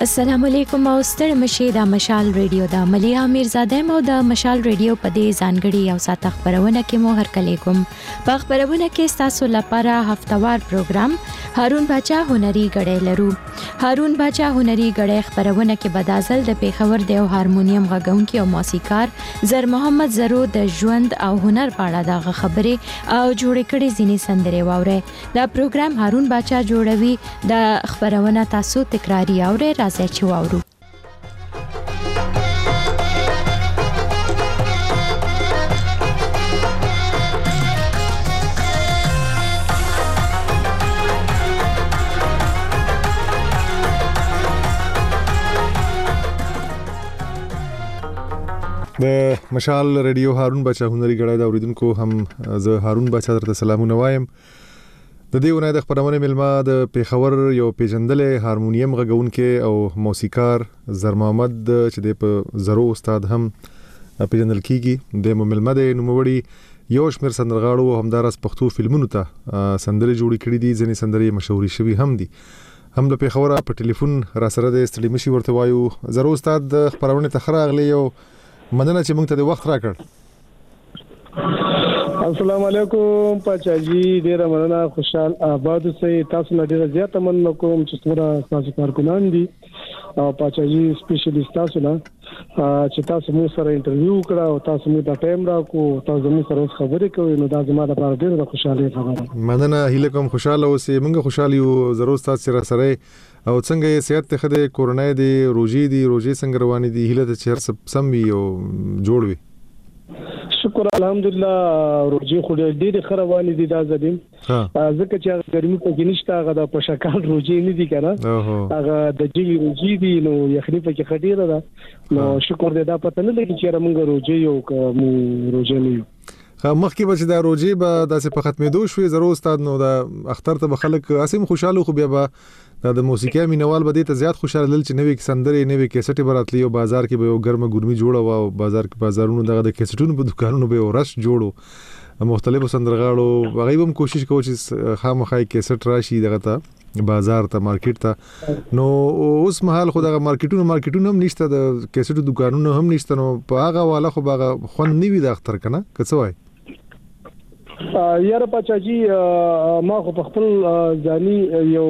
السلام علیکم او ستړي مشه د مشال ریډیو د ملیا میرزاده مو د مشال ریډیو په دې ځانګړي او ساته خبرونه کې مو هرکلی کوم. په خبرونه کې تاسو لپاره هفتوار پروګرام هارون باچا هنري غړې لرو. هارون باچا هنري غړې خبرونه کې بدازل د پیښور د هارمونیم غږونکي او موسیقار زر محمد زرو د ژوند او هنر په اړه د خبرې او جوړ کړي ځینې سندرې واوري. دا پروګرام هارون باچا جوړوي. د خبرونه تاسو تکراری اوري راځي چې واورو. د مشال ریډیو هارون باچا هنري غړای دا اوریدونکو هم زه هارون باچا درته سلامونه وایم. د دې ونې د خبرونه ملما د پیښور یو پیژندلې هارمونیم غږونکي او موسیقار زر محمد چې د زرو استاد هم پیژندل کیږي. د ملما د نوموړي یو شمېر سندرغاړو همدارس پښتو فلمونو ته سندرې جوړې کړې دي. ځینې سندرې مشهوري شوي هم دي. هم د پیښور په ټلیفون را سره د استړي مشي ورته وایو. زرو استاد د خبرونه ته خراغلی یو مننه چې موږ ته د وخت راکړ. السلام علیکم پاچاجي، ډیره مننه. خوشحال آباد اوسئ. تاسو نه ډیره زیاته مننه کوم چې څومره تاسو کارکونان دي او پاچاجي سپیشلیست تاسو نه چې تاسو مو سره انټرویو کړه او تاسو مو د ټایم راکو تاسو مو سره خبرې کوي نو دا زما لپاره ډیره خوشاله خبره. مننه. هیله کوم خوشاله اوسئ. موږ خوشاله یو. ضرور تاسو سره او څنګه یې صحت ته خده کورونا دی روزي څنګه روانې دي؟ هیله ته چیر سم وي او جوړ وي. شکر الحمدلله. روزي خو ډېر خروانې دي دا زدیم ځکه چې ګرمي په کې نشته. هغه د پشکال روزي نه دي کنه، هغه د جګي روزي دي نو یخني په کې خډيره ده. نو شکر دې دا پته نه لګي چې موږ روزي یو کوم روزي نه یو. مخکې به چې دا روزي به داسې په ختمېدو شوې زرو استاد نو دا اختر ته به خلک اسیم خوشاله خو بیا به د موسیقي مینوال به دې ته زیات خوشاله دل چې نوې سندرې نوې کیسټې براتلی او بازار کې به یو ګرمه ګرمي جوړه و او بازارونو دغه د کیسټونو په دکانونو به ورش جوړو. مختلفو سندرغاړو هغه هم کوشش کوي چې خامخای کیسټ راشي دغه ته بازار ته مارکیټ ته. نو اوس مهال خو دغه مارکیټونو هم نشته، د کیسټو دکانونو هم نشته. نو په هغه والا خو باغه خون نیوي د اختر کنه کڅ وای یاره پاچاجي. ما خو په خپل ځاني یو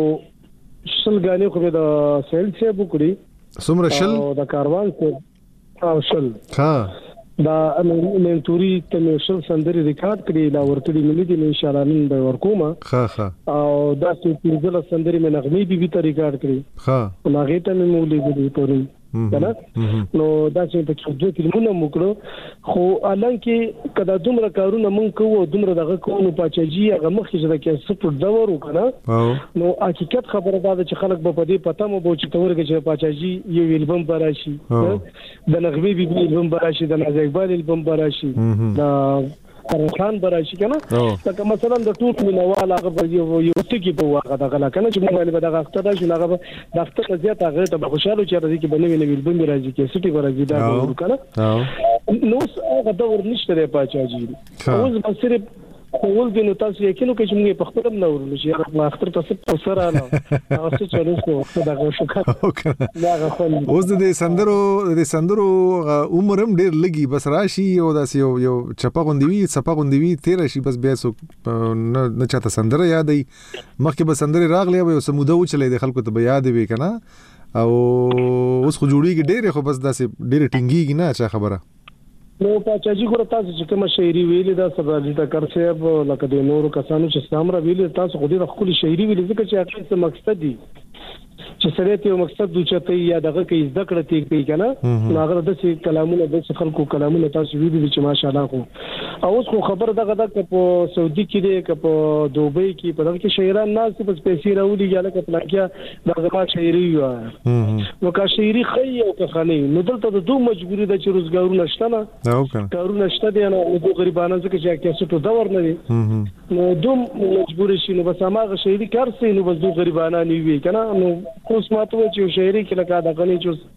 شل غاني خو د سیل څخه بوکړي سمره شل او د کاروان څخه او شل دا منتوري ته شل سندري ریکارډ کړی لا ورته ملي دي ان شاء الله نن به ورکوما او دا چې پنځله سندري مې نغمي بي ته ریکارډ کړی نو هغه ته مې مولې دي پورې کنه. نو دا چې په کې دوه فلمونه موکړو خو الان کې کدا دومره کارونه مونږ کوو دومره دغه کوو پاچاجي هغه مخکې چې د کې سپورت دور وکنه. نو حقیقت خبره ده چې خلک به په دې پته مو چې تورګه چې پاچاجي یو البم براشي د نغمي بي البم براشي د نازک اقبال البم براشي د خان براشي کنه. لکه مثلا د ټوټ مینوال هغه یو ټکی په واقع دغه کنه چې موږ به دغه اختر شو هغه د اختر زیات هغه ته خوشاله چې راځي کې بنوي نوي البم راځي کې سټي ورځي دا کنه. نو هغه دور نشته دی پاچاجي. اوس به صرف اول دینو تاسو یقینو کې چې موږ په خپل نه ورول شي هغه اختر تاسو په سره نه هغه څه چلوسو دغه شو کنه. دا خو اوس د سندرو عمرم ډیر لګي بس راشي او داسې یو چپا غوندي وي تیر شي بس بیا سو نه چاته سندره یادې مخکې به سندره راغلی او سموده و چلې د خلکو ته به یاد وي کنه. او اوس خو جوړیږي ډیر خو بس داسې ډیر ټینګیږي نه چا خبره. نو پاچاجي ګور تاسو چې کوم شاعري ویلي دا سبا دې تا کار صاحب لکه د نورو کسانو چې سامره ویلي تاسو خو دې خپل شاعري ویلي ځکه چې اخر څه مقصد دی چې سره ته مقصد دوچته یا دغه کې ذکر ته کوي کنه. نو هغه د څه کلامونه د خلکو کلامونه تاسو ویلي چې ماشاءالله خو اوس خو خبر دغه د په سعودي کې دی که په دوبۍ کې په دغه کې شاعران ناس په پیسې راولي یا لکه پلاکیا دغه شاعري وایي نو کا شاعري خي او که خني نو دلته د دوه مجبوري د چې روزګارونه شته نه کارونه شته دي نو د غریبانو څخه چې کیسټو دور نه دي نو دوه مجبوري شي نو بس هغه شاعري کار سي نو بس دوه غریبانه نیوي کنه. نو اوس ماته چې شاعري کې لکه دغه نه چې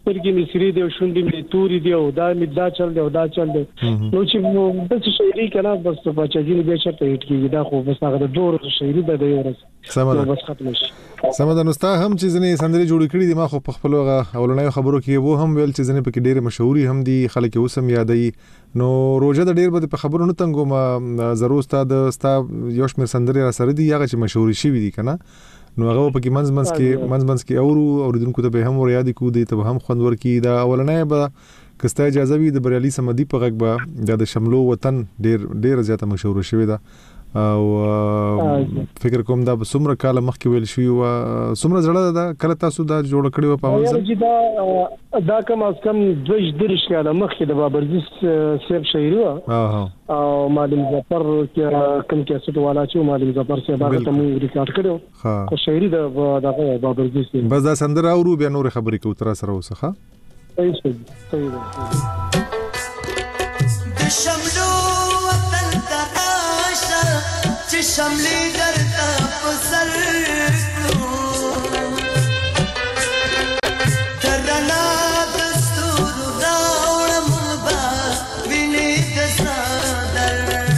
سترګې مې سری دی شونډې مې توري دی او دا مې دا چل دی او دا چل دی نو چې د شاعري کنه بس په چاجین به چرته هټ کیږي دا خو بس هغه د دور شاعري د دی ورس بس ختم شي سمه نو ستا هم چې ځنې سندري جوړ کړي دي ما خو په خپل اولنۍ خبرو کې وو هم ویل چې ځنې پکې ډېر مشهوري هم دي خلک اوس هم یادای نو روزه د ډېر بده په خبرو نه تنګو ما ضرور ستا یو شمېر سندري را سره دي هغه چې مشهوري شي دي کنه نو هغه پکې منځ کې اوریدونکو ته به هم ور یاد کو دي ته هم خوند ورکی دا اولنۍ به کستا اجازه وي د بریالي سمدي په غږ به د شملو وطن ډېر زیاته مشهور شوی دا او فکر کوم دا څومره کال مخکې ویل شوی او څومره زړه دا کله تاسو دا جوړ کړی و په اول ځل دا کم از کم 2 کال مخکې د بابرزي سیب شاعري و او معلم ظفر کوم کیسټ والا چې معلم ظفر سیب هغه ته مو ریکارډ کړو خو شاعري د بابرزي سیب بس دا سندره اورو بیا نور خبرې کو تر سره وسخه صحیح شملو وطن تراشا چې شملې درته په سر کړو ترنا دستور راوړم با وینې د صدر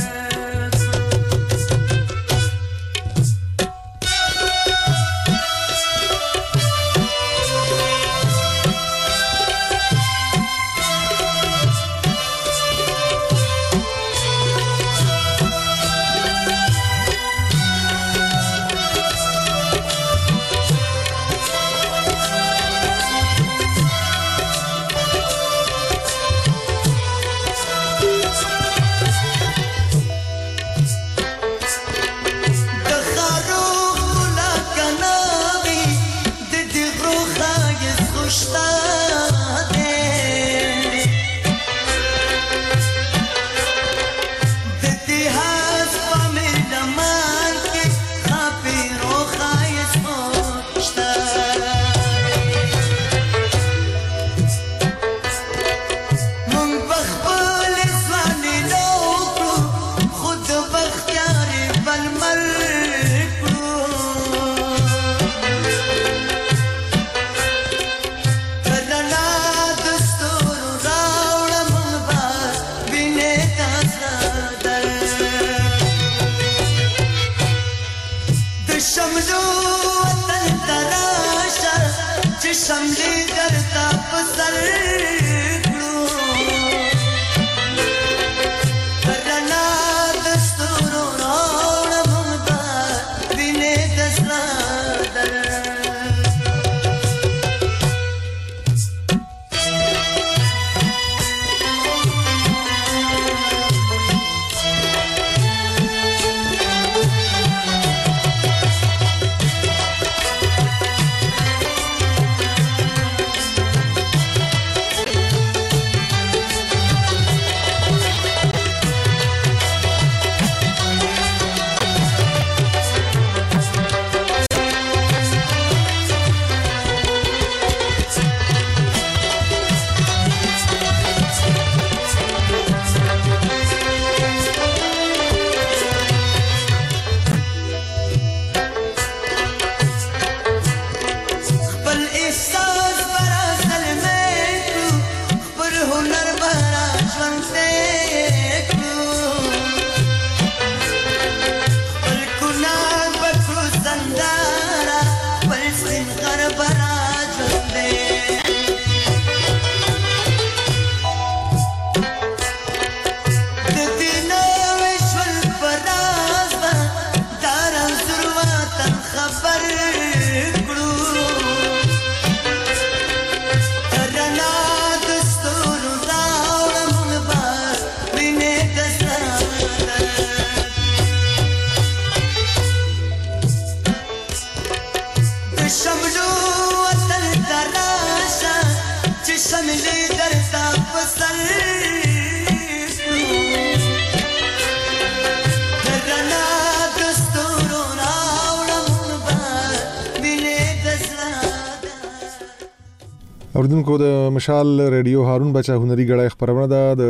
اوریدونکو د مشال ریډیو هارون بچا هنري غړای خبرونه ده د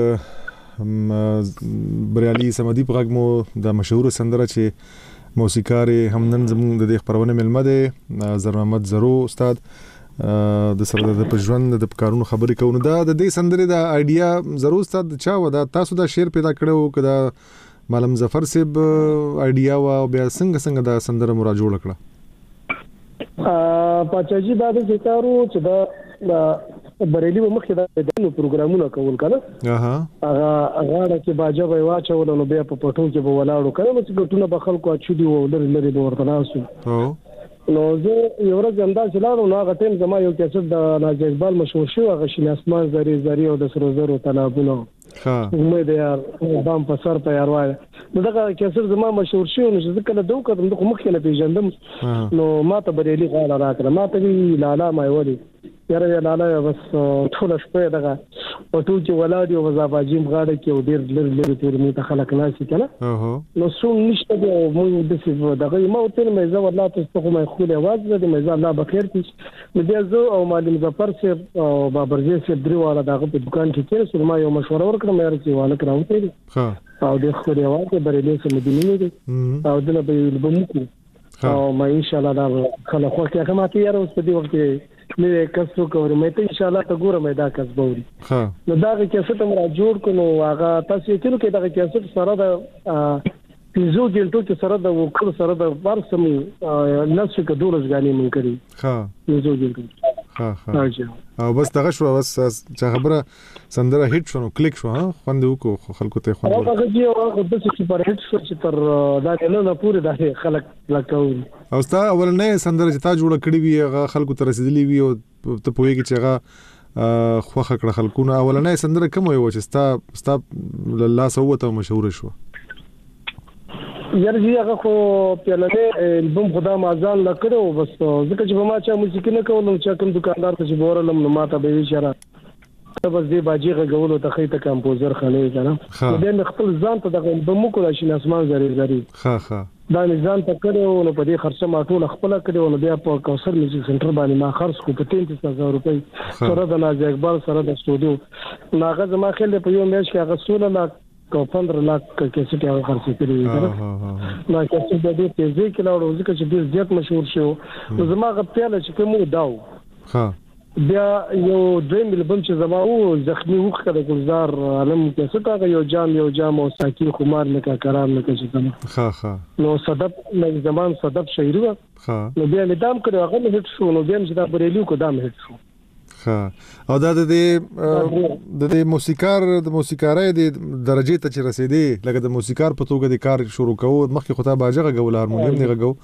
بریالي سمدي په غږ مو د مشهور سندره چې موسیقار هم نن زموږ د خبرونه ملمه ده زر محمد زرو استاد د سره د پژوند د کارونو خبرې کوو. دا د دې سندرې د آیډیا ضرور ستاسو چا و دا تاسو دا شعر پیدا کړو کدا معلم ظفر صاحب آیډیا و بیا څنګه دا سندره مرا جوړ کړه؟ پاچاجي دا د کارو چې دا بریلی مخکې دا د پروګرامونو کول کنه هغه کې باجه وای واچول نو بیا په پټو کې به ولاړو کنه چې ګټونه به خلکو اچو دی ولر به ورته ناسو نو زه یو ورځ انده چلاړو نو هغه ټیم زما یو کیسټ د ناجی اقبال مشهور شو هغه شین اسمان زری او د سرو زرو تلابونو امید یار بام په سر په یار وای نو دا کیسټ زما مشهور شو نو چې کله دوه کړم د مخکې نه پیژندم نو ما ته بریلی غاړه راکړه ما ته لالا مې ودی یاره لالا بس ټول شپه دغه پټو کې ولادي او زاباجیم غاړه کې ډیر لري تور می ته خلک ناشي کنه نو څوم نشته دی موږ د څه دغه ما ته مې زه والله تاسو ته مې خو له واز دې مې زه الله بخیر کړي نو بیا زه او معلم ظفر صاحب او بابرزي صاحب درې والا دغه په دکان کې کېر سره ما یو مشوره ورکړم مې راځي والا کراوته او د خو دی واځي بریلې سم مدینه دي او دله به بمکو او ما ان شاء الله دا خلک خو کې کومه تیار اوس په دې وخت کې مې کسو کوم مې ته ان شاء الله ته ګورم دا کس بوري نو دا کیسه ته مرا جوړ کړو هغه تاسو یې کې دا کیسه سره د پیزو ګلټو چې سره د وکړ سره د ورسم نفس کې دولس غالي من کړی پیزو ګلټو او بس دغه شو بس چې خبره سندره هیټ شو نو کلیک شو خوند وکړو خلکو ته خوند هغه دی او د څه پر هیټ شو چې تر دا نه پوره د خلک لکاو او ستا اولنې سندره چې تا جوړ کړې وي هغه خلکو ته رسیدلې وي او ته پوهیږي چې هغه خوخه کړه خلکو نه اولنې سندره کوم یو چې ستا الله سوته مشهور شو یارجی هغه خو پیلنه البوم خدا مازال لکړو بس ځکه چې ما چا موسیقي نه کولم چې کوم دکاندار ته چې بورلم نو ماته به اشاره بس دې باجی غوولو ته خېته کمپوزر خلې کنه دې خپل ځان ته د البوم کو راشي اسمان زری دا نظام ته کړو نو په دې خرچه ما ټول خپل کړو نو بیا په کوثر میوزیک سنټر باندې ما خرڅ کو په 33000 روپۍ سره د ناجی اقبال سره د سټوډیو ناغه زما خل په یو میش کې هغه 16 لاکھ کو 15 لاکھ کیسه کې هغه خرڅ کړی نو کیسه د دې تیزی کې لاړو ځکه چې ډیر زیات مشهور شو نو زما غپیاله چې کوم داو بیا یو دریم البوم چې زما او زخمی وخ کړه ګلزار عالم کیسه تا یو جام او ساکی خمار لکه قرار لکه چې نو صدب زمان صدب شاعر و نو بیا ندام کړو هغه هټ شو نو بیا چې دا بریلیو کو دام هټ شو او دا د موسیقارۍ د درجه ته چې رسیدي لکه د موسیقار په توګه د کار شروع کوو مخکې خو ته باجه غول هارمونیم نه غو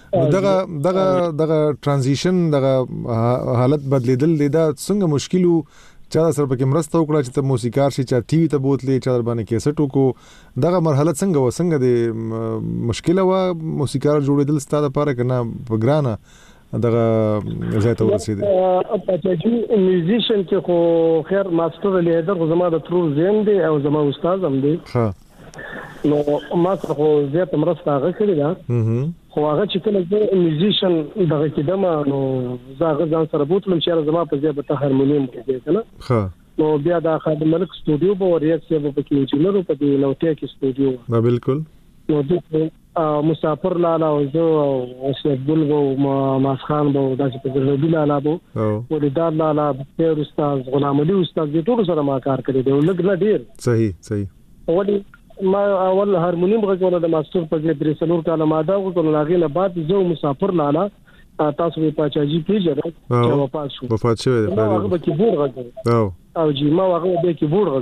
دغه ترانزیشن دغه حالت بدلیدل دا څنګه مشکلو چا سره پکې مرسته وکړه چې ته موسیقار شې چې ټي وي ته بوتلې چا در باندې کیسټ وکړو دغه مرحله څنګه د مشکله و موسیقار جوړېدل ستاسو لپاره کنه بګرانه دغه زیاته ورسېده پاچاجي میوزیشن کې خو خیر ماستر لیدر زما د ترور زم دی او زما استاد هم دی نو ما خو زیاته مرسته هغه کړی دا خو هغه چې کله د میوزیشن دغه کې دمه نو زه ځان سره بوتلم چې زما په ځای به هارمونیم کې کنه نو بیا د خادم ملک سټوډیو په وریا کې په کې انجینر په دې لوټیا کې سټوډیو ما بالکل نو د مسافر لالا او زه او شیخ ګل او ماسخان بو داسې په ګرځېدل لالا بو ولدار لالا په استاد غلام علي استاد دې ټول سره ما کار کړی دی لږ نه ډیر صحیح ولې ما اول هارمونیم غوړل د ماستر په دې درې سلور کاله ما دا غوړل لاغې نه بعد زه مسافر لالا تاسو په پاچاجي پیژنئ چې وفات شوی دی هغه به کیبورډ غوړل او جی ما هغه به کیبورډ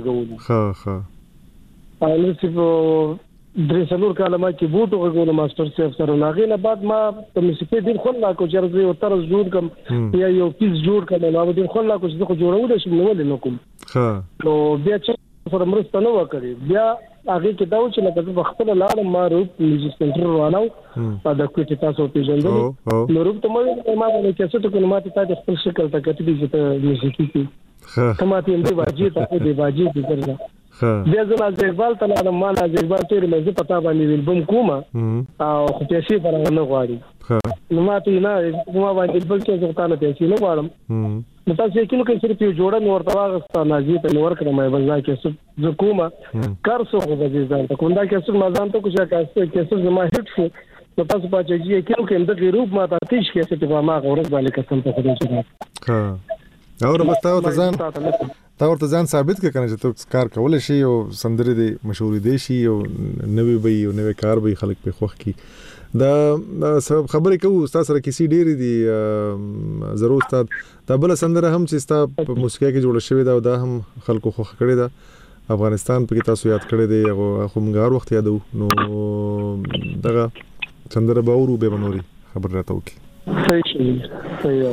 غوړل او نو درې سلور کاله ما کې بوټو غوړم ماستر صاحب سره لاغې نه بعد ما په موسیقي ډیر خل لا کو چې یو طرز جوړ کم یا یو پیس جوړ کړم نو ډیر خل لا کو چې خو جوړول شم نو ولې نو کوم نو بیا چې سره مرسته نه وکړي بیا هغه کې دا و چې لکه په خپل لار ما روپ میوزیک سنټر روانو دا کوټه تاسو پیژندل نو روپ ته ما باندې کیسه ته ما ته خپل شکل ته کتلی چې موسیقي کې کماته دې واجی ته دې واجی دې ګرځا بیا زما زیګبال ته لاله ما نه زیګبال تیر مې پتا باندې البوم کومه او خو پیسې پر نه غواړي نو ما ته نه ما باندې بل کې ځکه ته پیسې نه غواړم نو تاسو کې نو کې صرف یو جوړه نور تاغستا ناجی ته نور کړم مې بل کې څه کومه کار څو غوږی ځان ته کوم دا کې څه ما ځان ته کوم چې کې څه زما هټ شو تاسو پاتې چې کیو کې د غروب ما ته تیش کې څه په ما غوړ باندې قسم ته خدای جوړ ها اور بستاو ته ځان تا ورته ځان ثابت کړ کنه چې تو کار کول شي او سندري دي مشهور دي شي او نوې وي او نوې کار به خلک په خوخ کی دا سبب خبرې کوو استاد سره کیسې ډېری دي ضرور استاد دا بل سندره هم چې استاد په موسیقي کې جوړ شوی دا او دا هم خلکو خوخ کړی دا افغانستان په کې تاسو یاد کړی دی او همغار وخت یادو نو دغه سندره باورو به بنوري خبر راته وکي صحیح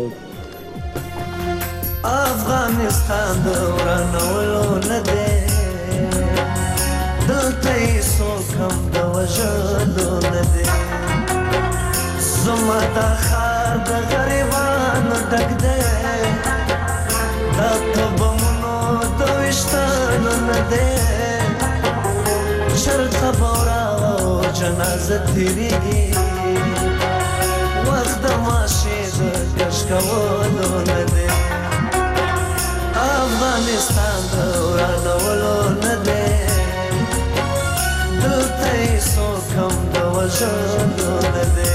افغانستان دورانولو نه دی دلته یې څوک هم د وژلو نه دی زما دا ښار د غریبانو ډک دی دا تبمونو د ویشتانو نه دی چرته به وراغو جنازه تېرېږي وخت د ماشې د کش کولو نه دی افغانستان دورانولو نه دی دلته یې څوک هم د وژلو نه دی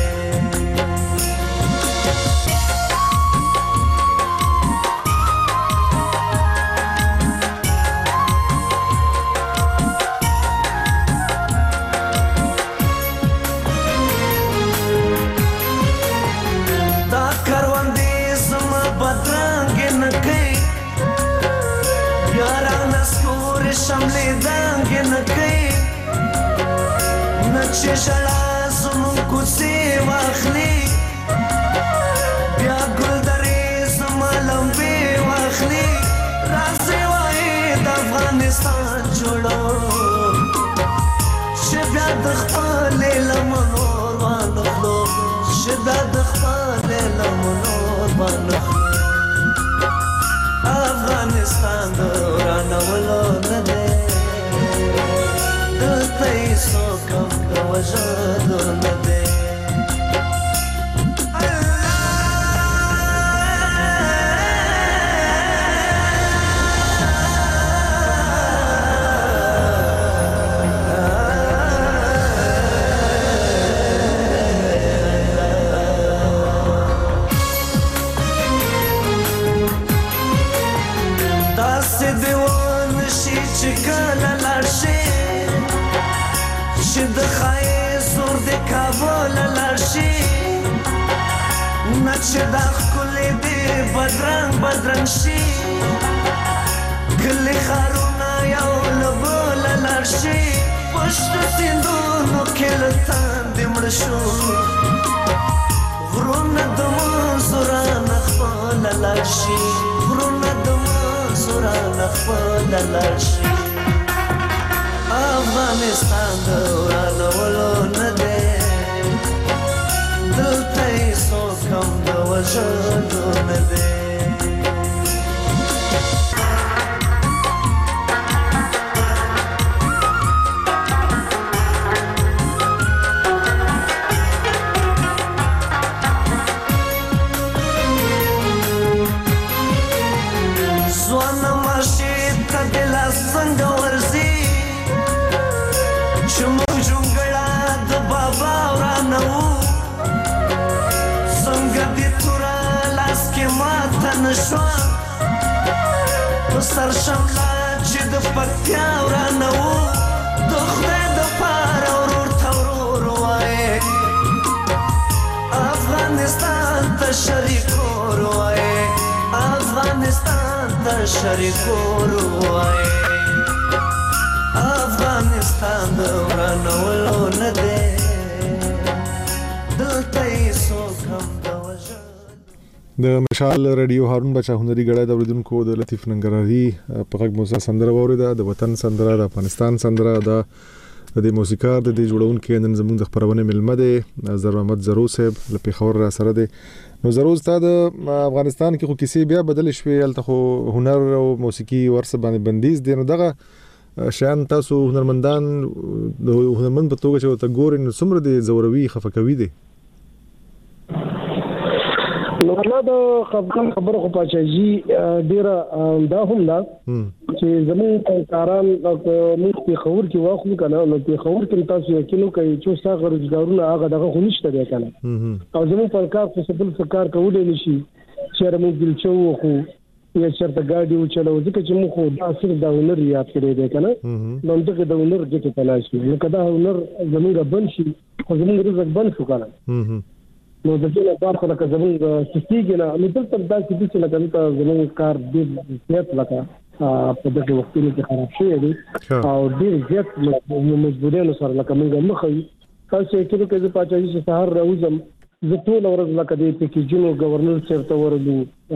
دا کروندې زما بدرنګې نه کوي یارانه سکورې شملې دنګې نه کوي نه چې ژړا زموږ کوڅې واخلي بیا ګلدرې زما لمبې واخلي راځئ وایي د افغانستان جوړو چې بیا د خپلې لمنو وانخلو چې بیا د خپلې لمنو وانخلو افغانستان دورانولو نه دی دلته یې څوک هم د وژلو نه دی چې کله لاړ شي چې د ښایست زور د کابل لاړ شي نه چې دا ښکلې دې بدرنګ شي کلي ښارونه یو له بله لاړ شي پشت سیندونو کې له تندې مړ شو غرونه د منځو رانه خپله لاړ شي غرونه د منځو رانه خپله لاړ شي افغانستان دورانولو نه دی دلته یې څوک هم د وژلو نه دی ځوانه ماشې ته دې لاس څنګه ورځي چې موږ جونګړه د بابا ورانه وو څنګه دې توره لاس کې ماته نه شوه په سر شمله چې د پکتیا ورانه وو د خدای دپاره ورور ته ورور وایې افغانستان ته شریکور وایې افغانستان ته شریکور وایې افغانستان دورانولو نه دی دلته یې څوک هم د وژلو د مشال رادیو هارون بچا هنري غړای د اوریدونکو د لطیف ننګرهاري په غږ موسی سندره واوریده د وطن سندره د افغانستان سندره د موسیقار د جوړونکو نن زموږ د خبرونه ملمه ده زر محمد زرو صاحب له پیښور را سره ده نو زرو استاد افغانستان کې خو کیسې بیا بدل شوې الته خو هنر او موسیقي ورسره باندې بندیز دي نو دغه شان تاسو هنرمندان د هنرمند په توګه چې ته ګورئ نو څومره دي زوروي خفقوي دي نو الله د خبره خو پاچاجي ډیره دا هم دا چې زموږ کاران موږ په خبر کې واخلو کنه نو په خبر کې تاسو یقینو کوي چې څنګه روزګارونه هغه دغه خو نشته دی کنه او زموږ پر کار څه بل څه کار کولای نشي چې موږ دلچو خو یا چرته ګاډي و چلو ځکه چې موږ خو دا صرف دا هنر یاد کړی دی کنه نو دغه د هنر د تلاشي نو کدا هنر زموږ بن شي خو زموږ رزق بن شو کنه نو د دې لپاره خو لکه زموږ سټیګ نه نو دلته دا چې لکه زموږ کار ډېر زیات لکه په دغه وختونو کې خراب شوی دی او ډېر زیات مجبورانو سره لکه موږ مخې تاسو کې چې پاتې چې سهار راوځم زه ټول ورځ لکه د پیکیجونو گورنر چیرته ورلو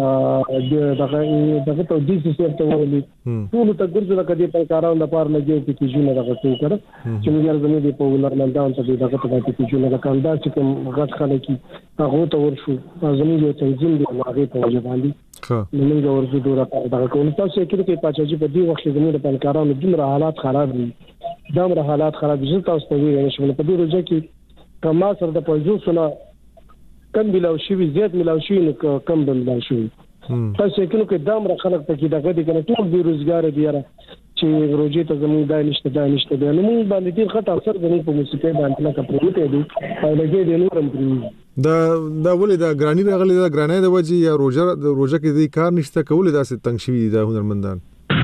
دغه ته ډي سي چیرته ورلو ټول ته ګرځي لکه د کارانو لپاره لګي پیکیجونو دغه څه کړ چې موږ زموږ د په ولرمندان ته دغه ته پیکیجونو د کاندار چې کوم غټ خلک هغه ته ورشو زموږ یو تنظیم دی هغه ته وځي نو موږ ورته دوره دغه کوم تاسو کې پاتې په دې وخت زموږ د کارانو دومره حالات خراب دي دومره حالات خراب دي تاسو ته ویل شو په دې ورځ کې کما سره د پوزو سره کم ملاو شي زیات ملاو شي نو کم ملاو شي تاسو کې دامره خلک ته کې دغه دي کنه ټول بي روزګار دي را چې روجي ته زموږ د نشته نو موږ باندې ډیر خطر اثر زموږ په موسیقي باندې لکه پروته دي او لګي دي نورم پری دا ولې دا ګرانی راغلي دا ګرانه د وجه یا روزه کې دې کار نشته کولای دا څه تنګ شوی دا هنرمندان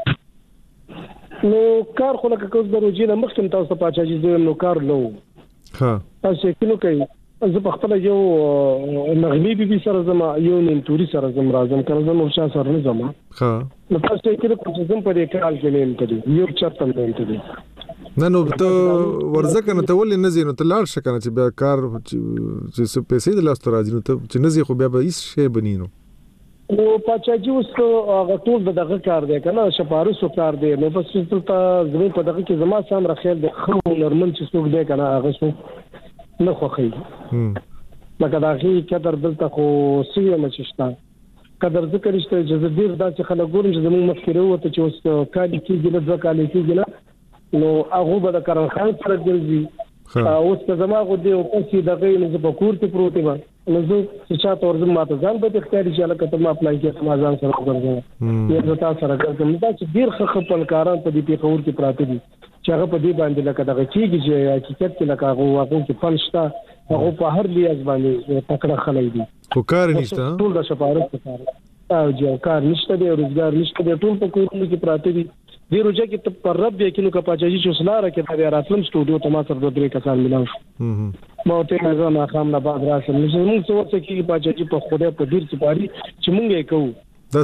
نو کار خو لکه کوم د روجي نه مخکې تاسو پاتې نو کار لو ها تاسو کې کوي زه په خپل یو نغمي بي سره زما یو ننتوري سره زم راځم کله زم ورشا سره نه زما ها نو تاسو کې کوم زم په دې کال کې نه کړی یو چرته نه کړی نه نو ته ورزه کنه ته ولې نه زینو ته لاړ شکنه چې بیا کار چې پیسې د لاس ته راځي نو ته چې نه زی خو بیا به هیڅ شی بنینو نو پاچاجي اوس هغه ټول دغه کار دی کنه شپارسو کار دی نو بس ته زموږ په دغه کې زما سم راخیل د خو نورمال چې څوک دی کنه هغه څو نه خوخی لکه دا غي قدر دلته خو سیه مچشتا قدر ذکر شته چې ډیر داسې خلک ګورم چې زموږ مخکره وته چې اوس کالي کېږي نه ځکه کالي کېږي نه نو هغه به د کرن خان سره ګرځي اوس که زما غو دی او پسې دغه نه په کور کې پروت و نو زه چې چاته ورزم ماته ځان به اختیاري چې لکه ته ما اپلای کې سماجان سره ورغورځم یا زه تاسو سره ګرځم دا چې ډیر خپل کاران په دې پیښور کې پراته دي چې هغه په دې باندې لکه دغه چیږي چې حقیقت کې لکه هغه کې پنځتا هغه په هر لیاز باندې تکړه خلک دي خو کار نشته ټول د شپارت کار او چې کار نشته دی روزګار نشته دی ټول په کورونو کې پراته دي دې روزه کې ته پر رب یې کینو کپاچاجي چې وسلاره کې دا راتلم سټوډیو ته ما سره د درې کسان ملاو شو ما ته نه نه خام نه بعد راشم موږ څه وڅ کې پاچاجي په خوده په ډیر سپاری چې مونږ یې کوو دا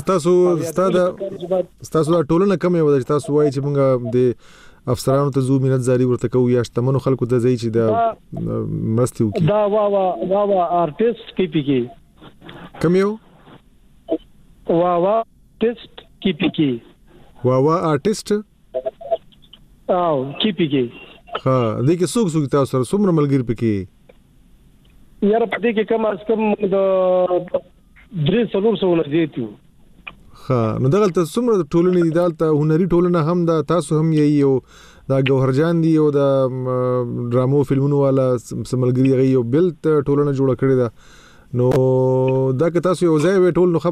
تاسو دا ټولنه کم یو د تاسو وایي چې مونږ د افسرانو ته زو مینت زاری ورته کوو یا شتمنو خلکو ته ځي چې دا مرستي وکړي دا وا آرټیست کی پی کې کم یو وا ټیست کی پی کې وا آرټیست او کی پی کې ها دې کې څوک تاسو سره څومره ملګری پکې یاره په دې کې کم از کم د 300 نه زیاتو ها نو دغلته څومره ټولنې دي دالته هنري ټولنه هم دا تاسو هم یې یو دا ګوهرجان دی او دا ډرامو فلمونو والا سملګری غي یو بل ټولنه جوړه کړې ده نو دا که تاسو یو ځای وې ټول نو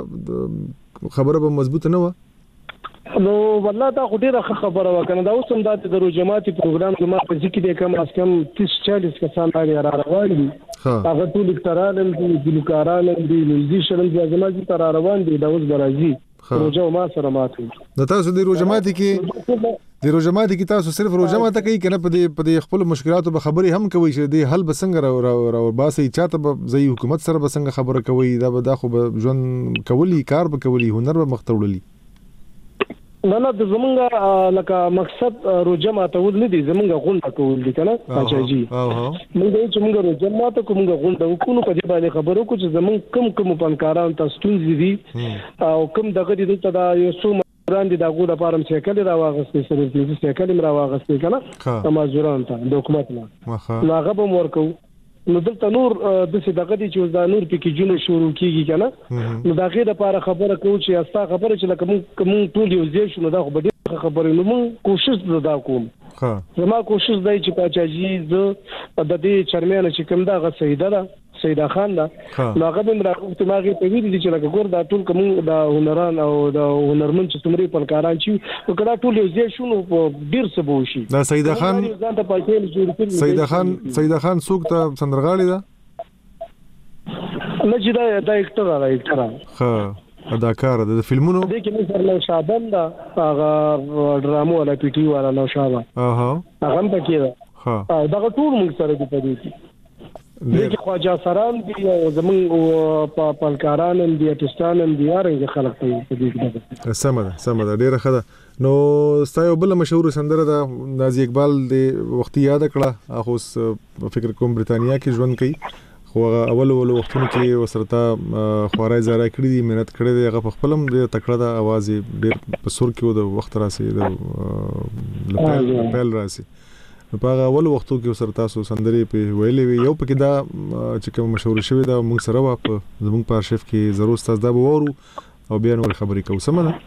خبره به مضبوطه نه و نو والله دا خو ډیره خبره وکنه دا اوس هم د جماعتي پروګرام کې ما په ذکر کې کم از کم 30-40 کسان را روان دي هغه ټول اکتران دي ګلوکاران دي میوزیشن دي جماعتي تر روان دي دا اوس برازي روزه ما سره ماته نو تاسو د روجماتي کې تاسو صرف روجماته کوي کنه په خپل مشکلاتو به خبري هم کوي چې د حل بسنګ را باسي چاته به زي حکومت سره بسنګ خبره کوي دا خو به ژوند کولی کار به کولی هنر به مختوړلی نه د زمونږه لکه مقصد روجمه ته ول نه دي زمونږه غونډه کول دي کنه پاچاجي موږ چې موږ روجمه ته کومه غونډه وکړو په دې باندې خبرو کو چې زمونږ کوم فنکاران تاسو ستونزې دي او کوم دغه دي ته دا یو څو وړاندې دا غوډه پارم سیکل راوغستې سره دې سیکل راوغستې کنه مازوران ته حکومت نه هغه به ورکو نو دلته نور د څه دغه دي چې دا نور پکې جنو شروع کیږي کنه نو دا غیر لپاره خبره کوو چې استا خبره چې لکه مونږ ټول یو ځای شو نو دا خو به خبره نو مونږ کوشش زدا کوم زما کوشش دی چې پاچاجي ز د دې چرمنه چې کوم دا غ سیده ده سیدا خان دا هغه د راغوت ماغه په ویل دي چې لکه ګور دا ټول کوم دا هنران او دا هنرمن چې څومره فنکاران چې وکړه ټول یو ځای شونو ډیر څه بو شي دا سیدا خان څوک ته سندرغاړي دا نه چې دا اکټر ها اداکار د فلمونو د کې مثلا شابان دا هغه ډرامو ولا پی ټی والا نو شابه هغه هم پکې دا دا ټول موږ سره دي په دې کې د خواجه سران دي او زمون په پلکاران دي ارتستان دي هرڅه خلک په دې کې سمه ډیره ښه نو ستایو بل مشهور سندره دا نازي اقبال د وختي یاد کړه اخو فکر کوم برتانیا کې ژوند کوي خو اول وختونو کې وسرتا خوارای زارا کړی دي مهنت کړی دی هغه په خپلم د تکړه د आवाज ډیر په سر کې د وخت راسي د لپیل راسي په هغه اول وختو کې وسرتا سو سندري په ویلې وی یو پکې دا چې کوم مشهور شوی دا موږ سره په زموږ په ارشیف کې ضرور تاسو دا وورو او بیا نور خبرې کوو سم ده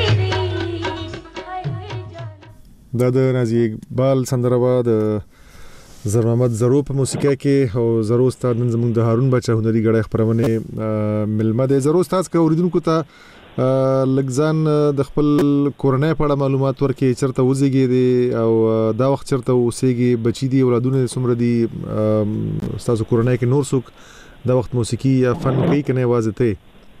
دا د نازي اقبال سندره وا د زر محمد زرو په موسیقي کې او زرو استاد نن زموږ د هارون بچا هنري غړې خبرونه ملمه ده. زرو استاد که اوریدونکو ته لګزان د خپل کورنۍ په اړه معلومات ورکړي، چرته وزګي او دا وخت چرته اوسېږي، بچی دي، اولادونه څومره دي، استاد کورنۍ کې نور څوک دا وخت موسیقي یا فن کوي کنه आवाज ته؟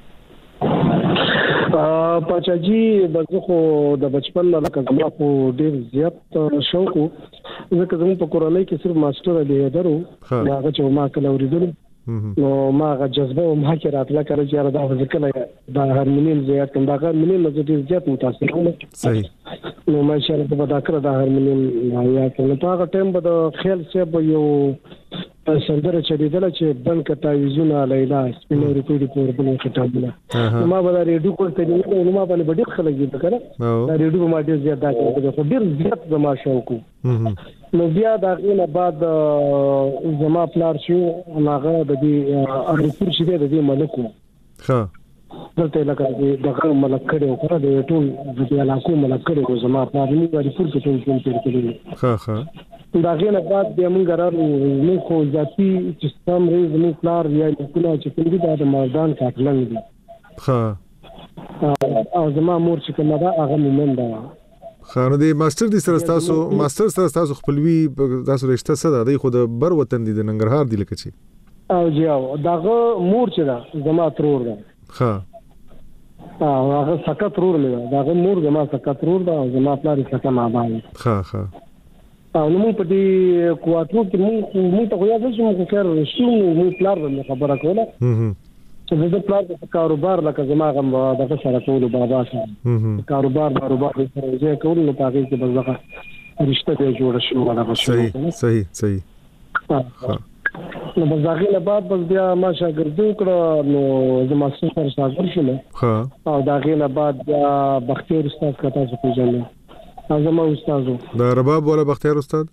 پاچاجي بزه خو د بچپن نه لکه زما خو ډیر زیات شوق وو، ځکه زموږ په کورنۍ کې صرف ماستر علي درو هغه چې ما کله اوریدل نو ما هغه جذبه او ما کې راتله کړه چې دا ځکه دا هارمونیم زیات دا هارمونیم ډیر زیات متاثر وم. صحیح. نو ما شاله په دا کړه دا هارمونیم یا کنه په هغه ټیم به د خیال څه یو سندره چلیدله چې بن کتا ویزونه لیلا سپینوري پوری پور بل خطابله ما به ریډیو کوته نو ما باندې ډېر خلک دي کنه دا ریډیو ما ډېر زیات دا کوي ډېر زیات زما شوق نو بیا دا غینه بعد زما پلار شو هغه د دې ارپور شیده د دې ملکو دلته لکه دغه ملک کړو کړه د ټول د علاقو ملک کړو زما پلار موږ ارپور کې ټول تیر کړو. دا غینه بعد بیا موږ راغلو نو خو ذاتی سیستم ریز نو پلار یا کله چې کوم د مردان کاټلنګ دي او زما مور چې کومه دا هغه مومن دا خانه دی ماستر دي سره تاسو خپلوي تاسو رشتہ سره دی خو د بر وطن دي د ننګرهار دی لکه چې او جاو داغه مور چې دا زما ترور دا هغه سکه ترور نه داغه مور زما سکه ترور دا زما پلار سکه ما باندې نو موږ په دې کواترو کې موږ ته غویا چې موږ کار رسو موږ پلار باندې خبره کوله چې د پلار د کاروبار لکه زما غم د سره کولو بابا سره کاروبار سره یې کول نو پاره کې بس دغه رشتہ ته جوړ شو ولا صحیح نو بس داخله بعد بس بیا ما شاګردو کړه نو زما سفر شاګرد شوم او داخله بعد بیا بختیار استاد کته څه پیژنم زما استادو دا رباب ولا بختیار استاد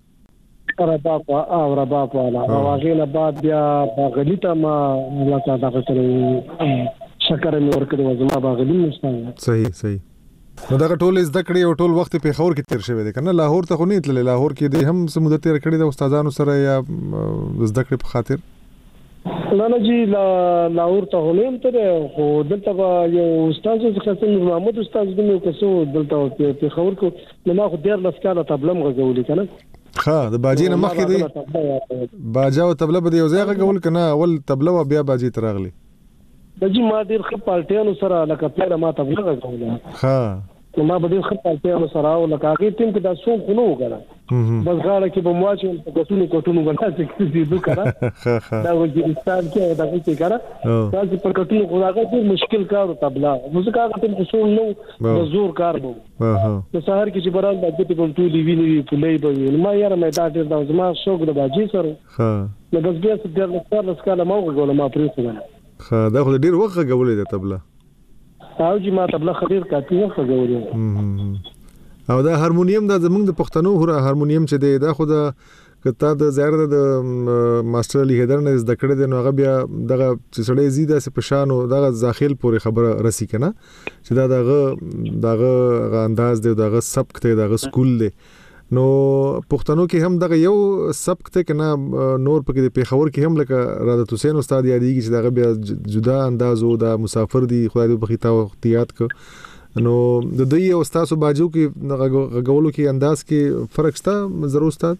رباب والا او هغه بعد بیا باغلیته ما الله تعالی غوښتل شکر مې ورکړو زما باغلی استاد. صحیح. نو دا ټول زده کړې او ټول وخت په خور کې تیر شوی دی کنه؟ لاهور ته خو نه تللی، لاهور کې د هم سمودت تیر کړی د استادانو سره یا زده کړې په خاطر؟ نه جی لاهور ته هلم ته خو دلته یو استاد چې خاصه محمد استاد د نو کسو دلته په خور کو نو ما خو ډیر لسکاله تبلم غوولې کنه د باجی نه مخکې دی باجا او تبله به یو ځای غول کنه اول تبله بیا باجی تراغلی د جی ما ډیر خپل پالټیانو سره لکه پلان ما تبله غوله نو ما به ډیر خپل پالټیانو سره او لکه هغه ټیم کې دا څو خلو وکړه بس غاړه کې به مواچو په کوټونو باندې چې دې وکړه دا وګورئ چې دا څه کړه تاسو په کوټونو خداګه ډیر مشکل کار تبلا موسیقا ټیم کې څو نو د زور کار وو نو سحر کې چې بران د دې په ټولې ویني په لې به ما یاره مې دا ډیر دا زما شوق د باجی سره نو بس بیا څه ډیر لسکاله ما وګورم ما پرې څه دا خو ډیر وخت غولې د تبلا او چې ما تبلا خبير کاټي وخت غولې او دا هارمونیم دا زمونږ د پښتنو هارمونیم چې دی دا خو د کته د ظاهر د ماستر علی حیدر نه زده کړی دی نو هغه بیا دغه چې سړی زیاده سه پشانو دغه ځاخیل پورې خبره رسی کنه چې دا دغه انداز دی دغه سبق ته دغه سکول دی نو پښتنو کې هم دغه یو سبق ته کنه نور پکې د پیښور کې هم لکه رادت حسین استاد یادېږي چې دغه بیا جدا انداز او د مسافر دی خدای دې بخیتا وختیات کو نو د دوی او استادو باجو کې غولو کې انداز کې فرق شته ضرور استاد؟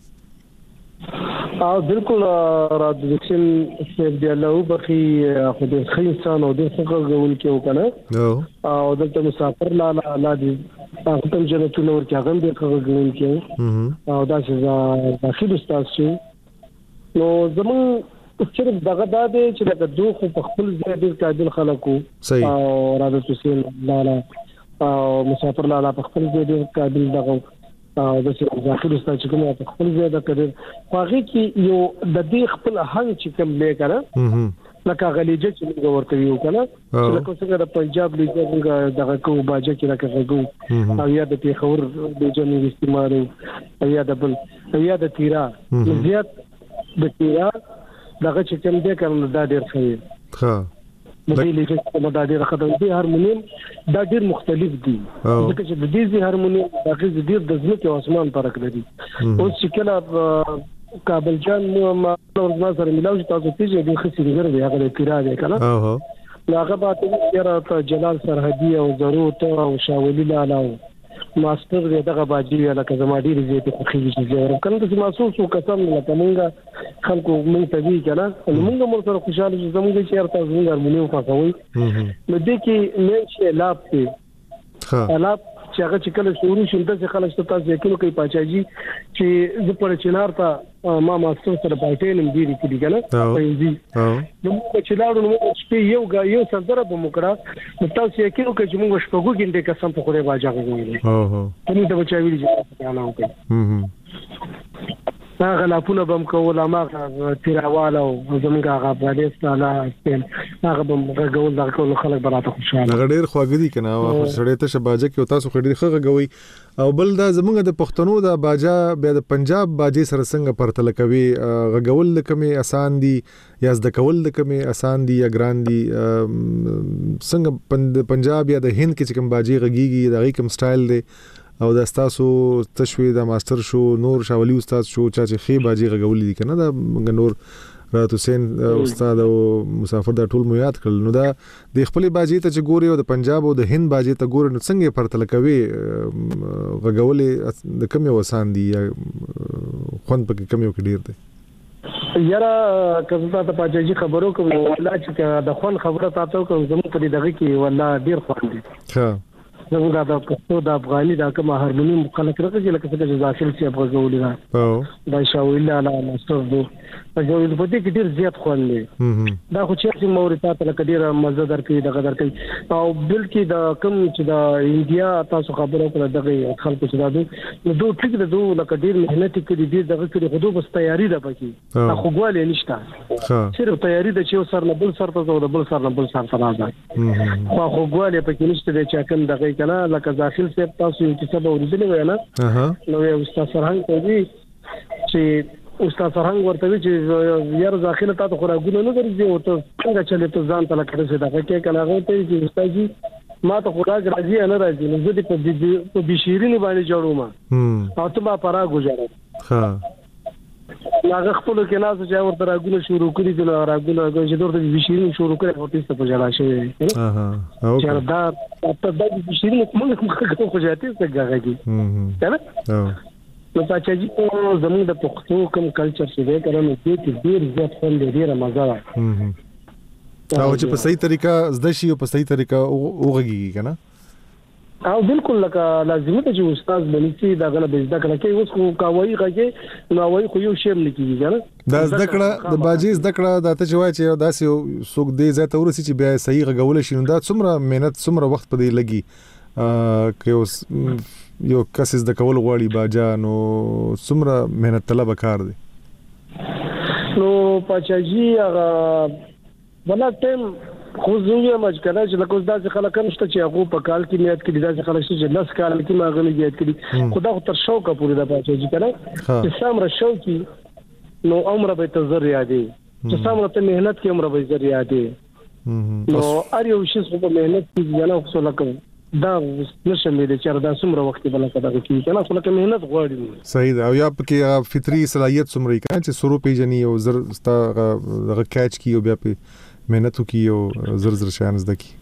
بالکل راد حسین سیف دی الله بخي خو د خیسان او د څنګه غول کې وکنه او دلته مسافر لا دي هغه تم جنته نور کې هغه د غول کې او دا چې داخل استاد شي نو زمون صرف دغه دا دی چې لکه دوه خو په خپل ځای ډېر قابل خلکو او رادت حسین لالا او مسافر لالا په خپل ځای ډېر قابل دغه او د ځاخر استاد چې کومه په خپل ځای د کړي خو کې یو د دې خپل هنګ چې کوم لې کړه لکه غلیجه چې موږ ورته یو کنه چې لکه څنګه د پنجاب لیګ دغه کو باجه کې راکړه او یا د پیښور د جنوب استعمار یا د بل یا د تیرا زیات د تیرا دغه چې کوم دې کوم دا ډیر ښه د دې لیکه دا ډیر خدای دې هارمونیم دا ډیر مختلف دي ځکه چې د دې هارمونیم دغه ډیر د ځمکې او اسمان فرق لري اوس چې کله کابل جان ما سره ملاوي تاسو پیژنئ د خسینګر دی هغه پیرا دی کنه هغه باندې یاره جلال سرحدي او ضرورت او شاولي لاله ماستر دغه باجی لکه زمادي رضی په خېږي چې کنه چې محسوس وکم لکه مونږ خلکو مونږ ته وی کنه مونږ مر سره خوشاله چې زموږ چې ارته زموږ هارمونیوم فاکوي نو دې کې مې چې لاب ته لاب چې هغه چې کله شروع شول د خلک تاسو یقین کوي پاچاجي چې زه پر چنار ته ما ماستر سره پاتې نم دی کړی کنه نو چې لاړو نو چې یو سره په مکړه تاسو یقین کوي چې موږ شپږو غنډه قسم په خوره باجا کوي ته د بچا ویل چې نه وکړي هغه لا پونه بم کوله ما تیراواله او زمونږ هغه پردیس هغه بم غول دا کول خلک براته خوشاله هغه ډیر خواږه دي کنه او سړی ته شباجه کې تاسو خډیر خغه غوي او بل دا زمونږ د پښتنو د باجا بیا د پنجاب باجی سره څنګه پرتل کوي غول لکمه آسان دي یا زده کول لکمه آسان دي یا ګران دي څنګه پنجاب یا د هند کې کوم باجی غږیږي دا کوم سټایل دی او د استاسو تشوي د ماستر شو نور شاولي استاد شو چې خي باجی غولې دي کنه دا نور رات حسین استاد او مسافر دا ټول مو یاد کړل نو دا د خپل باجی ته چې ګوري او د پنجاب او د هند باجی ته ګوري نو څنګه پرتل کوي غولې د کم یو آسان دي یا خوند پکې کم یو کې ډیر دی یاره کله ته پاجي خبرو کوم ولا چې د خوان خبره تاسو کوم زموږ په دغه کې ولا ډیر خوند دي ها زموږ د پښتو د افغاني د کوم هارمونیوم خلک راځي لکه څنګه چې داخل شي په غوولې دا شاویل لا ماستر دو په جوړ په دې کې ډیر زیات خوان دي دا خو چې مورتا ته لکه ډیر مزه درکې دغه درکې او بلکې د کوم چې د انډیا تاسو خبرو کړه دغه خلکو چې دا دوه ټیک د دوه لکه ډیر مهنت کړي دي دغه کې خو دوه بس تیاری ده پکې خو غوالې نشته صرف تیاری د چې سر نه بل سر ته د بل سر نه بل سر ته راځي خو غوالې پکې نشته چې کوم دغه کنه لکه داخل سے تاسو چې سبا ورېدل وای نه نو یو استاد سرهنګ کوي چې استاد سرهنګ ورته چې یار داخله تاسو خو راګونه نه درځي او ته څنګه چلے ته ځان ته لکه څه دا کې کنه هغه ته چې استاد جی ما ته خدا راځي نه راځي نو زه دې په بشیرینی باندې جوړوم او ته ما پرا گزاره ها هغه خپل کې ناس چې ورته راګونه شروع کړی دي راګونه چې درته بشیرینی شروع کړي او تاسو په جلا شوی چې دا په دې بشیرینی کومه خو جاتي څنګه راګي کنه نو پاچاجي په زموږ د پښتو کوم کلچر څه دی کنه نو دې ډیر زیات خوند ډیره مزه ده او چې په صحیح طریقه زده شي او په صحیح طریقه وغږیږي کنه او بالکل لکه لازمه ده چې استاد بنسي دا غل به زده کړه کې اوس خو کاوي غږی نو وای خو یو شعر لیکيږي کنه دا زده کړه د باجی زده کړه د ته چوي چې داسې سوق دی زته ورسي چې بیا صحیح غږول شي نو دا څومره مهنت څومره وخت په دی لګي کې اوس یو کس زده کول غواړي باجا نو څومره مهنت طلب کار دی نو پاچاجي هغه بل ټیم خو زوی مج کنه چې لکه داسې خلک نشته چې هغه په کال کې نیت کړي داسې خلک چې 10 کال کې ما غوښنه نیت کړي خدا خو تر شوقه پوری ده پاچاجي کنه چې سامره شوقي نو عمر به ته زر یادې چې سامره ته مهنت کې عمر به زر یادې نو ار یو شي په مهنت کې نه خو لکه دا نشم دې چې دا څومره وخت بل کده کې کنه خو لکه مهنت غواړي صحیح ده او یا په فطري صلاحيت څومره کنه چې سرو پیجنې او زر ستا دغه کیچ کی او بیا په مهنتو کی او زر زر شان زده کی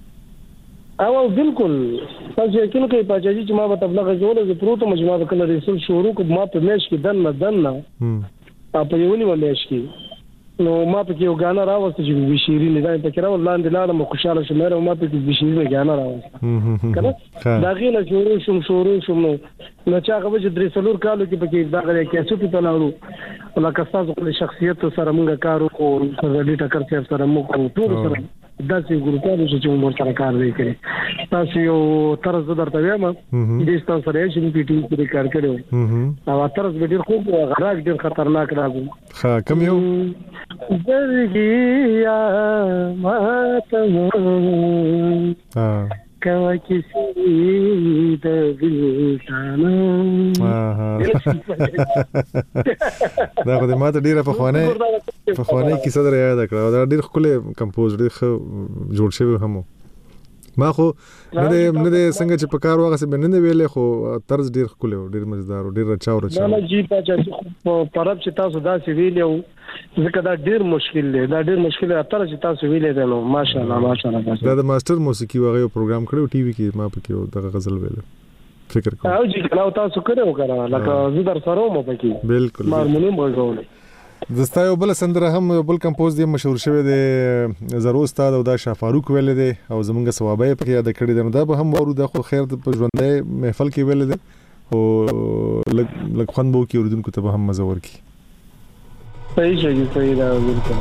او بالکل تاسو یقین کوي پاچاجي چې ما په تبلیغ جوړه ز پروت مجموعه کله رسول شروع کو ما په میش کې دنه په یونی مېش کې نو ما په یو غانا راوسته چې بشیرینی دا په کراو لاندې لاله خوشاله شوم نو ما په بشیرینی غانا راوسته کنه دا غینه شروع شوم نو چا هغه چې درې څلور کالو کې پکې دا غره کې څه په لاړو لکه تاسو خپل شخصیت سره موږ کار وکړو سره دې ټکر سره موږ ټول سره داسې ګروپانو چې موږ سره کار وکړي تاسو یو طرز درته وایم دې تاسو سره چې په ټیم کې کار کړو او طرز به ډیر خوب غراق ډیر خطرناک راغلی ها کوم یو درګیا ماته کوا کسی د ګلشانو دا خو دې ماته ډیره په خوانه کیسه در یاد کړه دا ډیر خپل کمپوز ډیر جوړ شوی هم ما خو نه څنګه چې په کار واغسه بننه ویلې خو طرز ډیر خلک ډیر مزدار ډیر رچاو نه جی چې پرب چې تاسو دا سی ویلو ځکه دا ډیر مشکل دی دا ډیر مشکل دی تر چې تاسو ویلې ده نو ماشاءالله دا د ماستر موسیقي وغه پروګرام کړو ټي وي کې ما پکې دغه غزل ویل فکر کوم او جی کله تاسو کړو لکه زه در سره مو پکې بالکل هارمونیم وغوړل دستا یو بل سندره هم بل کمپوز دی مشهور شوی دی زرو استاد او دا شاه فاروق ویل دی او زمونږ ثوابه پکې یاد کړی دی دا به هم ورو د خو خیر په ژوندې محفل کې ویل دی او لږ خوند بو کې اوردونکو ته هم مزه ورکي صحیح شي صحیح دا بالکل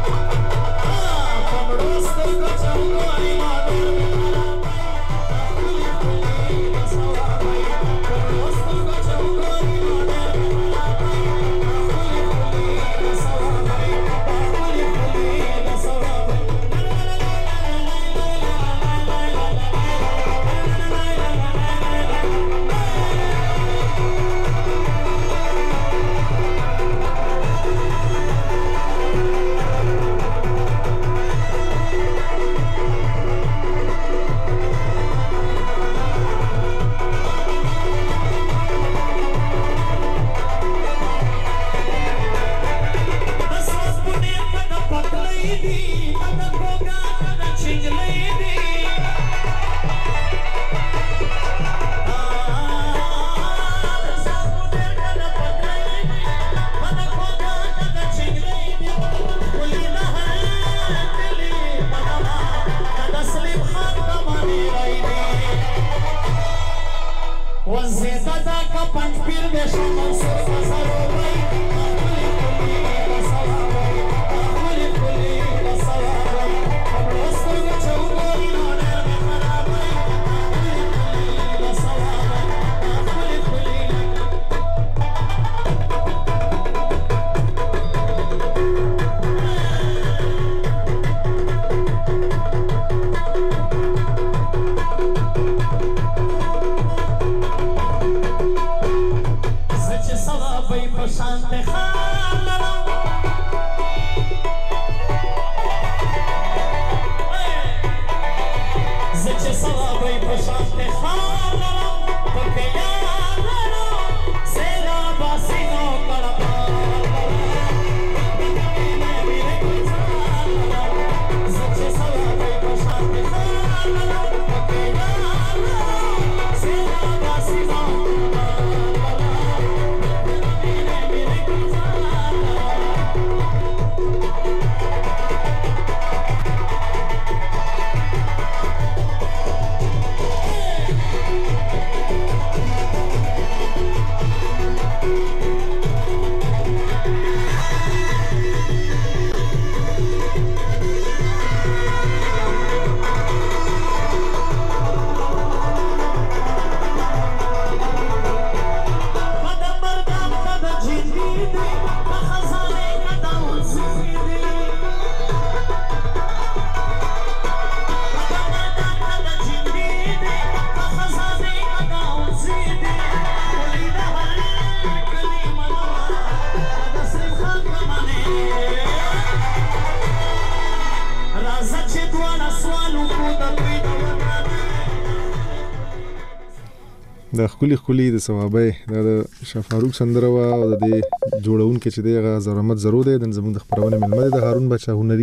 د خولي د ثوابه د شاه فاروق سندره وا او د جوړون کې چې دغه زرمت زرو دی د زموږ د خبرونه ملمه د هارون بچا هنري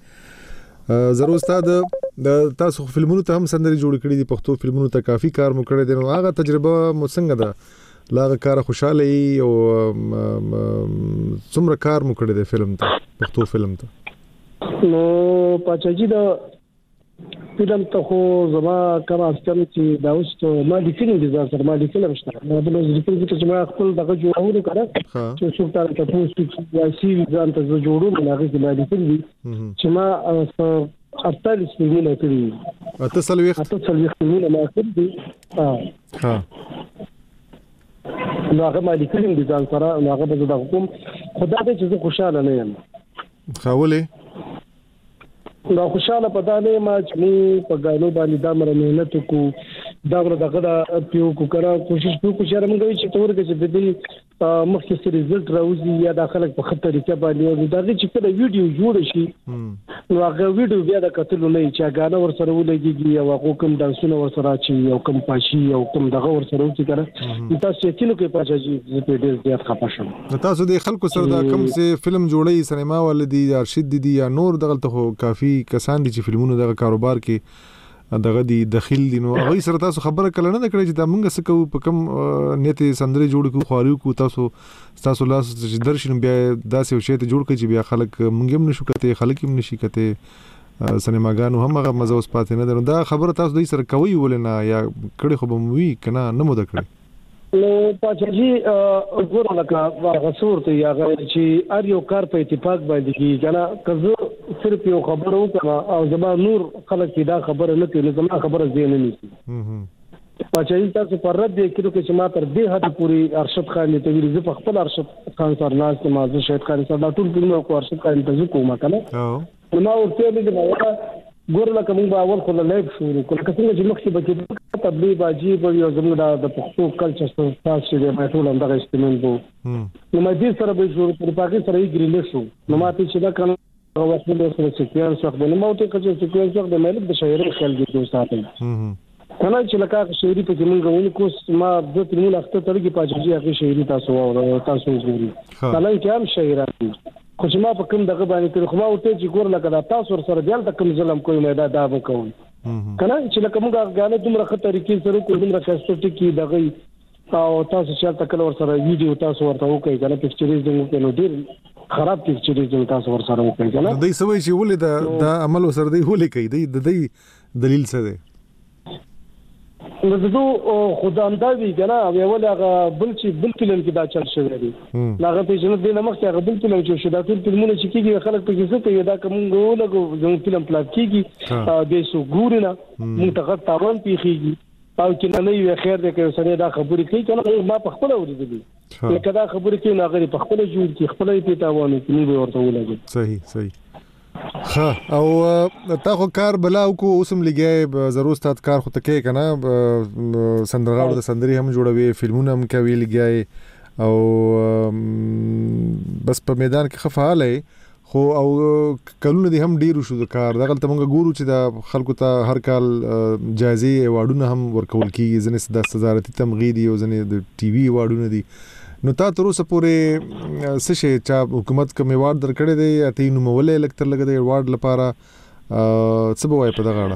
غړی زرو استاد د تاسو فلمونو ته هم سندري جوړ کړی دي پښتو فلمونو ته کافي کار مو کړی دی نو هغه تجربه مو څنګه ده لاغه کار خوشاله او څومره کار مو کړی دی فلم ته پښتو فلم ته نو پچاجي دا فلم ته خو زما کوم اصل چې دا اوس ما د فلم دي ځکه ما د فلم شته نو د فلم چې ما خپل دغه جوړونه کړه چې څوک تاسو ته پوښتنه یا سی ځان ته جوړونه نه غوښتل ما د فلم دي چې ما اصل سپینه کړی اتصل وخت ما کړی ها نو هغه ما د فلم دي ځان سره هغه به د حکومت خدای دې چې خوشاله نه یم خاولې نو خوشاله پدانه ما چې په غانو باندې دا مر مهنت کو دا ورته دا پیو کو کرا کوشش وکړو چې موږ چې تور کې چې د دې مخکې ریزلټ راوځي یا د خلک په خطر کې باندې دا چې کله ویډیو جوړ شي نو هغه ویډیو بیا د کتلو نه چې غاڼه ور سره ولګي یا کوم دانسونه ور سره چې یو کم پاشي یو کم دغه ور سره وځي کنه تاسو چې کینو کې پاجي په دې زیات خپاشم تاسو د خلکو سره دا کوم څه فلم جوړي سینما ولدي یا ارشد دي یا نور دغه ته کافي کسان دي چې فلمونو دغه کاروبار کې دغه دی داخل دي نو هغه سره تاسو خبره کله نه کړی چې دا موږ څه کوو په کوم نیت سندري جوړ کو خواريو کو تاسو لاس درشن بیا داسې شی ته جوړ کړي چې بیا خلک موږ هم نشو کته خلک هم نشي کته سینماګانو هم هغه مزه اوس پاتې نه ده دا خبره تاسو دوی سره کوي ولنه یا کړي خو به موي کنه نه مو دکړي نو پاچاجي وګوره لکه غسور ته یا چې ار یو کار په اتفاق باندې کیږي کنه کزه صرف یو خبر وکړه او زما نور خلک دا خبره نه کوي زما خبره زین نه نيسي پاچاجي تاسو پر رد کړو چې ما تر دې حد پوری ارشد خان ته ویل زه په خپل ارشد خان سره ناز ته ما زه شهید خان سره ټول فلمو کو ارشد خان ته کومه کنه نو ورته دې نو ګور لکه موږ اول خو لایف شروع کړو که څنګه چې مخکې بچي تبلیغ باجی په یو زموږ د پښتو کلچر تاسو چې په ټول همدغه استعمال وو نو مې دې سره به شروع کړو پاکي سره یې ګریل شو نو ماته چې دا کنه او وخت له سره سکیان څخه د نو ته چې سکیان څخه د ملک د شاعر خل دي دوه ساتل کنه چې لکه شاعري په کومه ونی کوس ما د ترمول اخته ترګي پاجي هغه شاعري تاسو او تاسو زوري کله چې هم شاعران خو چې ما په کوم دغه باندې تر خو ما ورته چې ګور لکه تاسو سره دیال د کوم ظلم کوی مې دا وکوي کنه چې لکه موږ غاله دومره خطر طریقې سره کوم دومره کاستو ټکی دغه او تاسو چې تکل ور سره ویډیو تاسو ورته وکړئ کنه پکچرز دغه نو ډیر خراب پکچرز تاسو ور سره وکړئ کنه دوی سوي چې ولې دا عمل سره دی ولې کوي د دې دلیل څه دی نو زه خدای اندازي کنه او ول هغه بل فلم کې دا چل شوی دی هغه په جنت دی نمخ هغه بل فلم چې دا ټول فلمونه چې کیږي خلک په کیسه ته دا کوم غوړو زموږ فلم پلاټ کیږي د سو ګورنه منتخب تاوان پیخيږي او چې نه یو خیر دی که سره دا خبرې کوي کنه ما په خپل اوریدلې لکه دا خبرې کوي ناغري په خپل جوړ کی خپل پیتاوانو کې نو ورته ولګي صحیح ها او تا خو کار بلاو کو اوسم لګي ضرور ستات کار خو تکي کنه سندرغاړو د سندري هم جوړوي فلمونه هم کوي لګي او بس په میدان کې خفاله خو او کلونه دي هم ډیرو شو د کار دغه ته مونږ ګورو چې د خلکو ته هر کال جایزي ایوارډونه هم ورکول کیږي ځنه د صدارتي تمغیدي او ځنه د ټي وي ایوارډونه دي نو تا تر اوسه پورې څه شي چې حکومت کوم ایوارډ درکړی دی اته نو مولې الکتر لګی دی ایوارډ لپاره څه به وای په دغه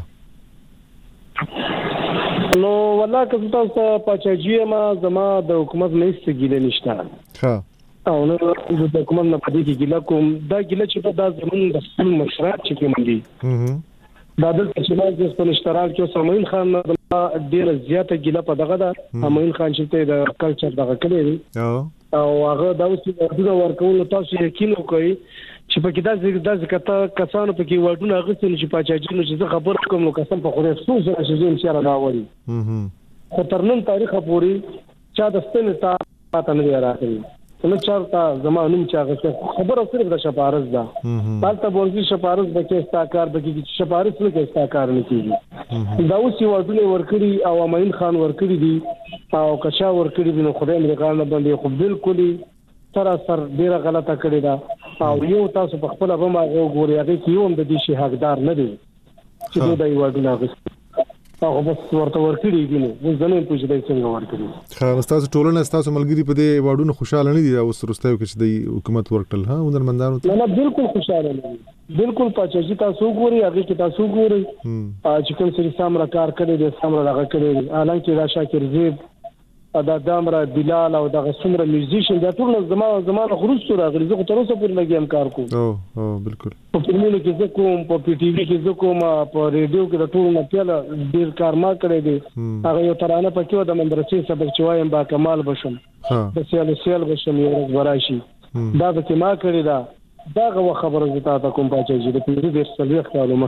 اړه نو والله که تاسو پاچاجي ما زما د حکومت نه استګیل نشته ها او نو د حکومت نه پدې کې ګیلا کوم دا ګیلا چې په داس زمون د خپل مشرات چې کوم دي دا د چې د خپل اشتراک کې سامعین خان ډیر زیاته ګیلا په دغه دا سامعین خان چې د کلچر دغه کړی او هغه دا اوس د ورکول تاسو یقین وکړئ چې په کې دا ځکه کسانو په کې وډونه غوښتل چې پاچاجي نو چې خبر کوم نو قسم په خوره څو سره چې ان شاء الله راوړي خو تر نن تاریخ پورې چا د ستنه تا پاتې نه راغلی نو چارتا زمانوم چا خبره صرف د شپارس ده تاسو ورزي شپارس بکې استاکار بکې چې شپارس نه کې استاکار نه کیږي دا اوس یو ډول ورکړي او امین خان ورکړي دي او کشا ورکړي دي نو خدای امریکا نه باندې خو بالکل سراسر ډیره غلطه کړې ده او یو تاسو په خپل به ما وګورئ هغه کې یو د دې شي حقدار نه دی چې دا یو ډول هغه هغه بس ورته ورکړي دي نو ځنه پوښتنه څنګه ورکړي خلاص تاسو ټولنه تاسو ملګری په دې وادونو خوشاله نه دي او سرستایو کې چې د حکومت ورکړل ها هنرمندانو نه بالکل خوشاله نه بالکل پاچاجي تاسو ګوري هغه کې تاسو ګوري چې کوم څه سامره کار کړی دي سامره هغه کړی حالانکه را شاکر زیب ادا دامرا بلال او دغه څومره میوزیشن دا ټول زمانه خروج سره راغلي زه تر اوسه پورې لګیم کار کوم او بالکل په فلمونو کې زه کوم په پی ټی وی کې زه کوم په ریډیو کې د ټول نه پیاله ډیر کار ما کړی دی هغه یو ترانه پکې و د مدرسې سبق چوایم با کمال بشم د سیال بشم یو ورځ وراشي دا به ما کړی دا خبره زتا ته کوم پاچاجي د پیری د سلوخ کالو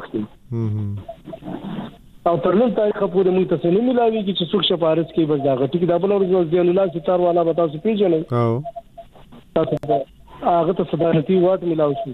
مخکې او تر نن تاریخ پورې موږ ته نه ملاويږي چې څوک شپارس کې بس دا غټي دا بل ورځ ځین الله ستار والا به تاسو پیژنئ او تاسو هغه ته صدارتي واټ ملاوي شي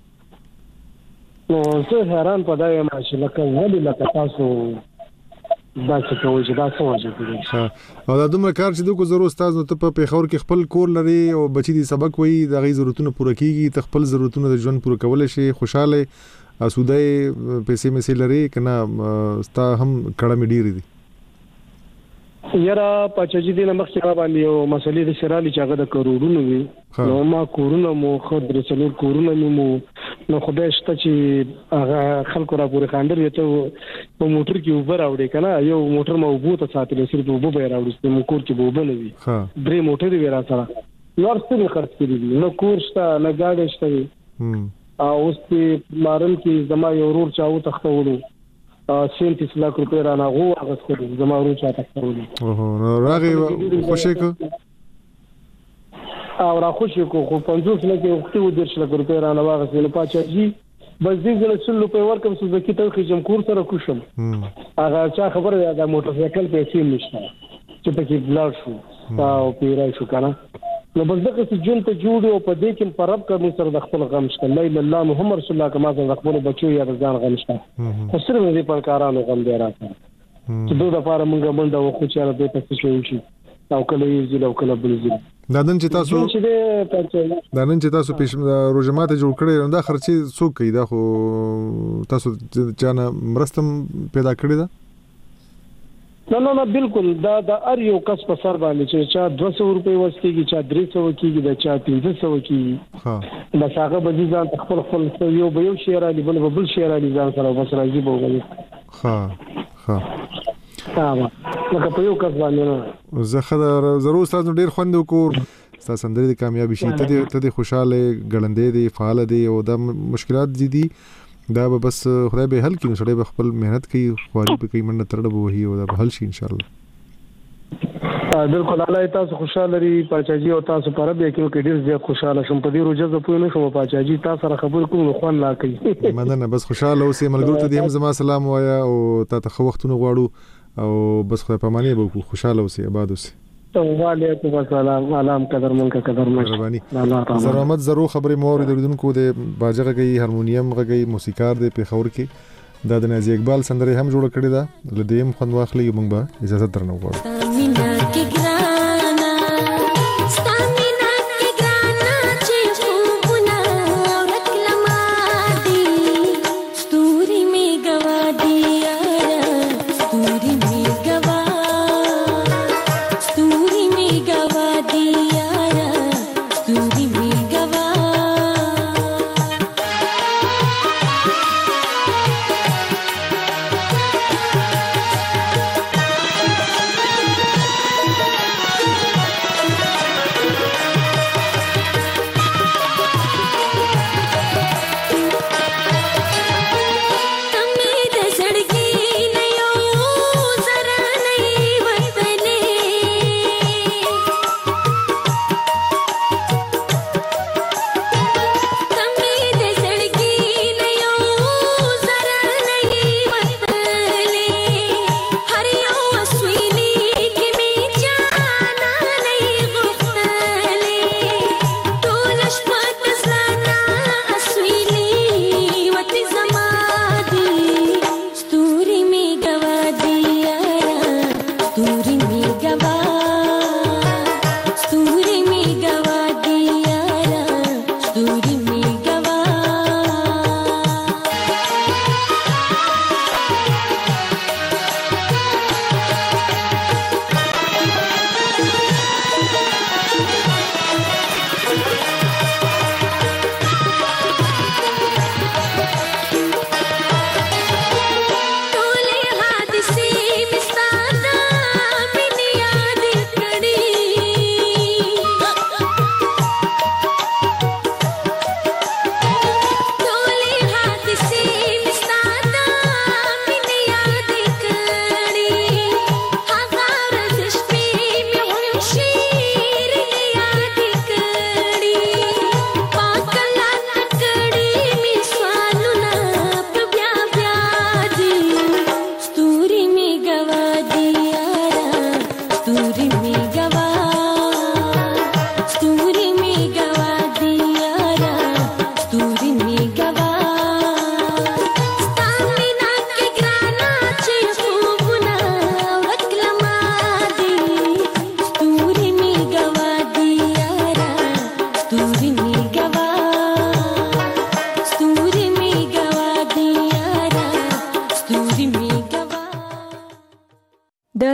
نو زه حیران پدای ما چې لکه ولې لکه تاسو دا څه کوي چې دا څه وجه کوي. او دا دومره کار چې دوی ضرورت استاد نو ته په پیښور کې خپل کور لري او بچی دي سبق وایي د غي ضرورتونو پوره کیږي ته خپل ضرورتونو د ژوند پوره کول شي خوشاله اسوده پیسې مې لري کنه ستا هم کړه مې ډیری دي. یاره پچاجي دې مخکې را باندې یو مسلې د شرالي چې هغه د کروڑونو وي نو ما کورونه مو خدای رسول کورونه مو نو خدای شته چې هغه خلکو را پورې خاندر وي ته په موټر کې اوبر راوړي کنه یو موټر مو وبو ته ساتل صرف وبو به راوړي مو کور کې وبو نه وي درې موټر وي را سره نور څه خرڅ کړی نو کور شته نه گاډي شته او اوس په مارن کې زما یو ورور چاو تختولو 37 لک روپے را نه غو هغه څه زما ورور چا تختولو نو راغي خوشی کو او را خوشی کو خو 50 لک وختي ودرش لک روپے را نه واغ سره پاچاجي بس دې زله سلو په ورکم سوزکی ته خجم کور سره کوشم هغه چا خبره دا موټر سایکل پیسې نشته چې پکې بلار شو او پیرای شو کنه نو بس دغه چې جون ته جوړو په دې کې پرب کوم سره د خپل غم شته لا اله الله محمد رسول الله کما د خپل بچو یا ځان غم شته خو صرف دې پر کارانو غم دی راځي چې دوی د لپاره مونږ باندې وخت چې را دې پاتې شوی او کله یې زیل او کله بل زیل دا نن چې تاسو پېښ روزمات جوړ کړی دا خرچي څوک کوي دا خو تاسو چانه مرستم پیدا کړی دا نه بالکل دا ار یو کس په سر باندې چې چا 200 روپے ورسېږي چا 300 کېږي دا چا 300 کېږي بس هغه به ځان خپل یو به یو شعر علی بل شعر علی ځان سره بس راځي بوغلي لکه په یو کس باندې زه خدای ضرور تاسو ډیر خوند وکړ تاسو اندر دي کامیابی شي ته خوشاله ګړندې دي فعال دي او د مشکلات دي دا به بس خدای به حل کړي سړی به خپل مهنت کوي خواري به کوي مننه ترډه به وਹੀ او دا به حل شي ان شاء الله. بالکل الله تاسو خوشاله لري پاچاجي او تاسو پر به کې ډیر زیات خوشاله شم په دې روزه زه پوه نه شم پاچاجي تاسو سره خبر کوم خوان لا کوي مننه بس خوشاله اوسې ملګرو ته دې هم زما سلام وایا او تاسو خو وختونه غواړو او بس خدای په معنی به خوشاله اوسې آباد اوسې. وعلیکم السلام علام قدر منک قدر مهرباني زرامت ضرور خبرې مور دردونکو د باجغه گئی هارمونیم غږی موسیقار د پیښور کې د نازي اقبال سندره هم جوړ کړی دا لدیم خوند واخلې موږ به اجازه درنو غواړو.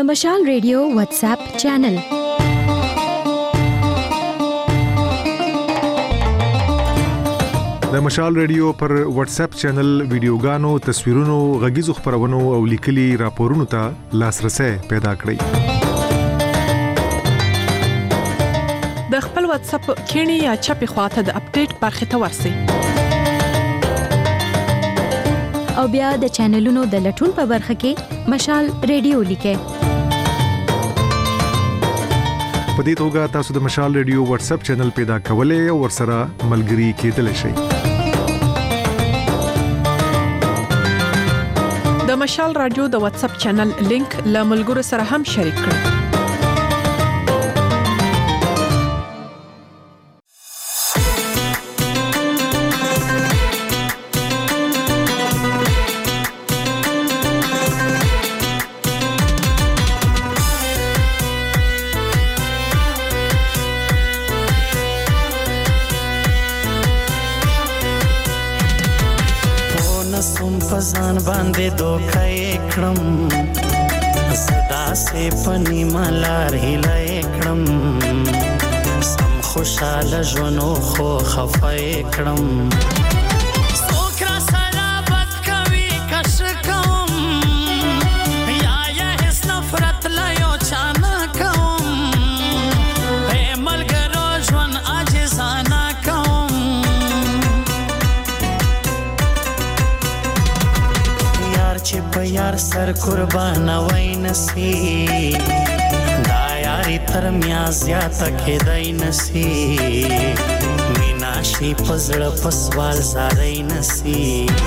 مشال ریډیو واتس اپ چینل. د مشال ریډیو پر واتس اپ چینل ویډیوګانو، تصویرونو، غږیزو خبرونو او لیکلي راپورونو ته لاسرسي پیدا کړئ. د خپل واتس اپ کینی یا چپی خواته د اپډیټ برخه ته ورسئ. او بیا د چینلونو د لټون په برخه کې مشال ریډیو لیکئ. په دې توګه تاسو د مشال ریډیو واتس اپ چینل پیدا کولای او ورسره ملګري کېدلی شئ. د مشال رادیو د واتس اپ چینل لینک له ملګرو سره هم شریک کړئ. ځان باندې دوکه کړم، صدا سه پنی مالار هله کړم، سم خوشاله ژوند خو خفای کړم. سوکرا سره بد کوي کش کوم، یا هیڅ نفرت لا یو چانه کوم، په ملګرو ژوند عاجزانه کوم. چې په یار سر قربان وای نسی، دا یاري تر میا زیاته کېدای نسی، مینا شي پزړه پسوال زارای نسی.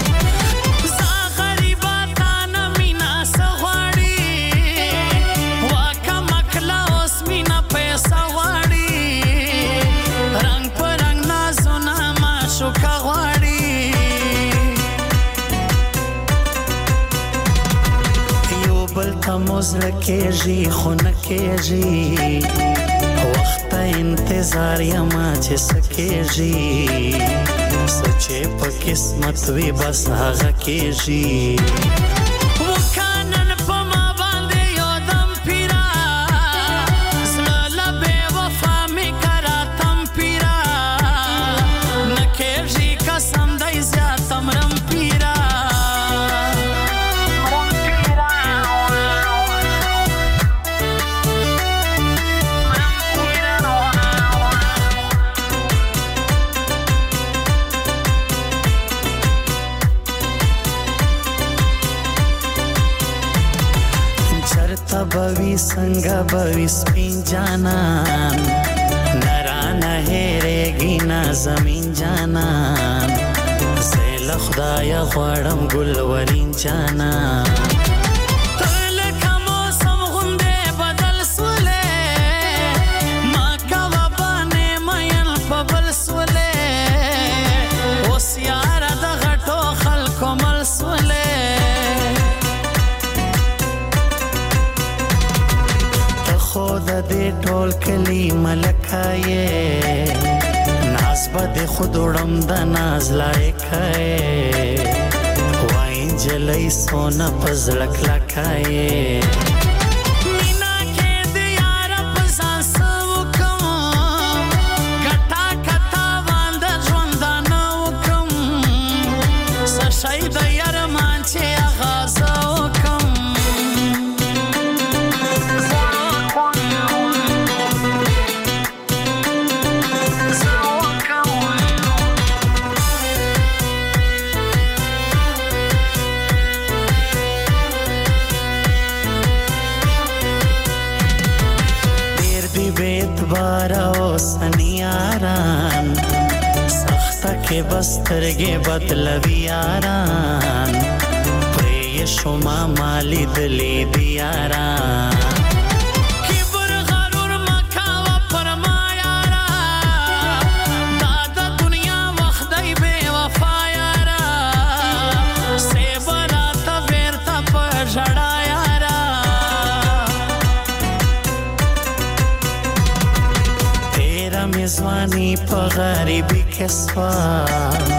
موزل کېږي خو نه کېږي، وخت انتظار یما چې سکېږي، سچې په قسمت وي بس هغه کېږي. وکانن په ما باندې یو دم پیرا، زړه به وفا می کرا تم پیرا، نه کېږي قسم دای زیاتم رم پیرا. بوی څنګه بوی سپین جانان، نرانه هېرېږي نه زمین جانان، زه له خدایه غواړم ګلورین جانان. ته لکه موسم غوندې بدل سولې، ما کوه بانې مین په بل سولې، اوس یاره د غټو خلکو مل سولې. خو د دې ټول کلی ملکه یې، ناز به د خود وړم د ناز لایقه یې، وای نجلۍ سونه په زړه کلکه یې. مینا کې د یاره په ځان څه وکړم، ګټه کته باندې ژوندانه وکړم، څه شی د یارمان چې اغازه وکړم. بارو سنیاران سخته کې بسترګې بدلوي یاران، پرې شما مالی دلی دی یاران. کبر غرور مکاوه پر ما یارا، دا د دنیا وخت دی بے وفا یارا، سیبرا تا بیرتا پر جڑا یارا. میزوانی په غریبی کې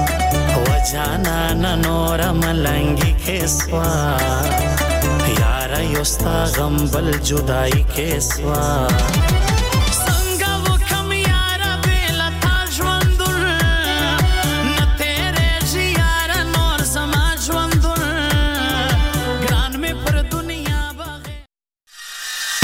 سوا، و جانا نور ملنګي کې سوا، یار یاره یوستا غم بل جدائی کې سوا